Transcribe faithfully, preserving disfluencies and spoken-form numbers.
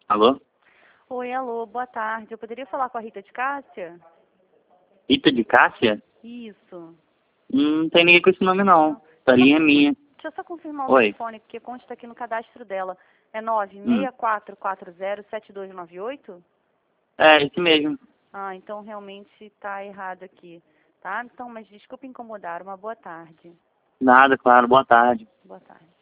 Alô? Oi, alô, boa tarde. Eu poderia falar com a Rita de Cássia? Rita de Cássia? Isso. Hum, Não tem ninguém com esse nome não. Essa linha é minha. Deixa eu só confirmar o Oi. telefone, porque consta aqui no cadastro dela. É nove Hum. seis quatro quatro zero sete dois nove oito? É, esse mesmo. Ah, então realmente está errado aqui, tá? Então, mas desculpe incomodar. Uma boa tarde. Nada, claro. Boa tarde. Boa tarde.